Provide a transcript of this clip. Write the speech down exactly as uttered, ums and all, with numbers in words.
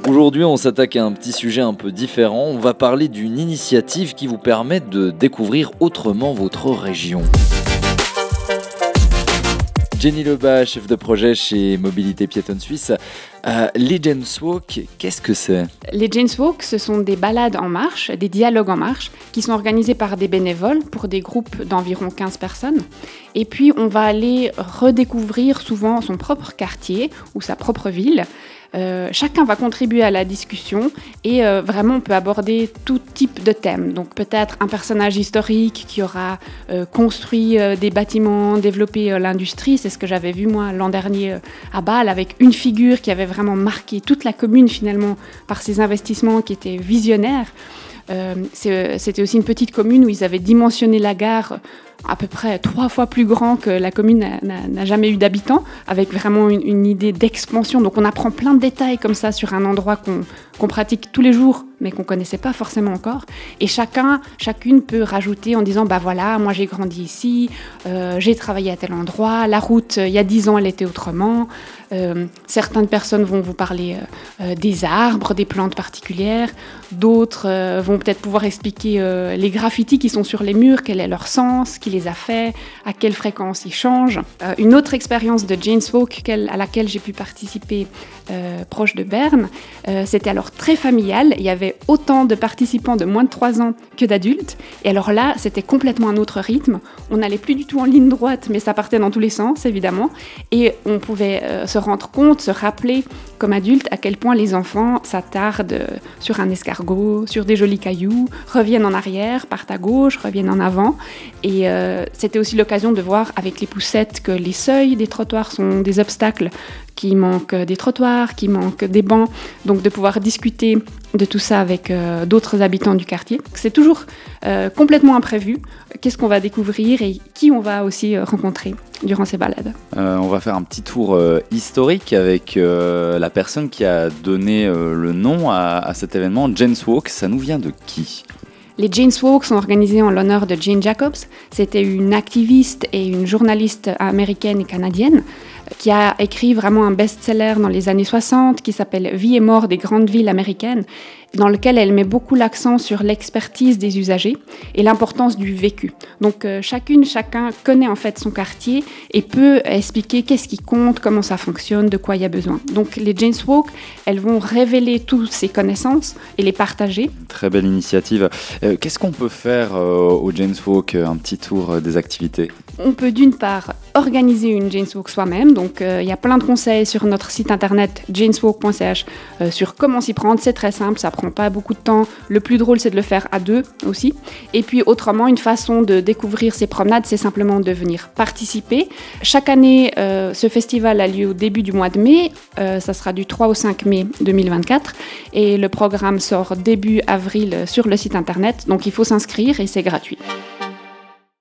Aujourd'hui, on s'attaque à un petit sujet un peu différent. On va parler d'une initiative qui vous permet de découvrir autrement votre région. Jenny Lebas, chef de projet chez Mobilité Piétonne Suisse. Euh, les Jane's Walk, qu'est-ce que c'est ? Les Jane's Walk, ce sont des balades en marche, des dialogues en marche, qui sont organisés par des bénévoles pour des groupes d'environ quinze personnes. Et puis, on va aller redécouvrir souvent son propre quartier ou sa propre ville. Euh, chacun va contribuer à la discussion et euh, vraiment on peut aborder tout type de thèmes. Donc peut-être un personnage historique qui aura euh, construit euh, des bâtiments, développé euh, l'industrie. C'est ce que j'avais vu moi l'an dernier euh, à Bâle avec une figure qui avait vraiment marqué toute la commune finalement par ses investissements qui étaient visionnaires. Euh, c'est, c'était aussi une petite commune où ils avaient dimensionné la gare à peu près trois fois plus grand que la commune n'a, n'a, n'a jamais eu d'habitants, avec vraiment une, une idée d'expansion. Donc on apprend plein de détails comme ça sur un endroit qu'on, qu'on pratique tous les jours, mais qu'on ne connaissait pas forcément encore. Et chacun, chacune peut rajouter en disant, bah voilà, moi j'ai grandi ici, euh, j'ai travaillé à tel endroit, la route, il y a dix ans, elle était autrement. Euh, certaines personnes vont vous parler euh, des arbres, des plantes particulières. D'autres euh, vont peut-être pouvoir expliquer euh, les graffitis qui sont sur les murs, quel est leur sens, qui les a faits, à quelle fréquence ils changent. Euh, une autre expérience de Jane's Walk à laquelle j'ai pu participer euh, proche de Berne, euh, c'était alors très familial. Il y avait autant de participants de moins de trois ans que d'adultes. Et alors là, c'était complètement un autre rythme. On n'allait plus du tout en ligne droite, mais ça partait dans tous les sens, évidemment. Et on pouvait euh, se rendre compte, se rappeler comme adulte à quel point les enfants s'attardent sur un escargot, sur des jolis cailloux, reviennent en arrière, partent à gauche, reviennent en avant. Et euh, c'était aussi l'occasion de voir avec les poussettes que les seuils des trottoirs sont des obstacles, qu'il manque des trottoirs, qu'il manque des bancs. Donc de pouvoir discuter de tout ça avec euh, d'autres habitants du quartier. C'est toujours euh, complètement imprévu. Qu'est-ce qu'on va découvrir et qui on va aussi euh, rencontrer durant ces balades. Euh, on va faire un petit tour euh, historique avec euh, la personne qui a donné euh, le nom à, à cet événement, Jane's Walk. Ça nous vient de qui ? Les Jane's Walk sont organisés en l'honneur de Jane Jacobs. C'était une activiste et une journaliste américaine et canadienne qui a écrit vraiment un best-seller dans les années soixante qui s'appelle « Vie et mort des grandes villes américaines », dans lequel elle met beaucoup l'accent sur l'expertise des usagers et l'importance du vécu. Donc euh, chacune, chacun connaît en fait son quartier et peut expliquer qu'est-ce qui compte, comment ça fonctionne, de quoi il y a besoin. Donc les Jane's Walk, elles vont révéler toutes ces connaissances et les partager. Très belle initiative. Euh, qu'est-ce qu'on peut faire euh, au Jane's Walk, un petit tour euh, des activités ? On peut d'une part organiser une Jane's Walk soi-même, donc il euh, y a plein de conseils sur notre site internet janes walk point c h euh, sur comment s'y prendre. C'est très simple, ça prend pas beaucoup de temps. Le plus drôle, c'est de le faire à deux aussi. Et puis autrement, une façon de découvrir ces promenades, c'est simplement de venir participer. Chaque année, euh, ce festival a lieu au début du mois de mai. Euh, ça sera du trois au cinq mai deux mille vingt-quatre. Et le programme sort début avril sur le site internet. Donc il faut s'inscrire et c'est gratuit.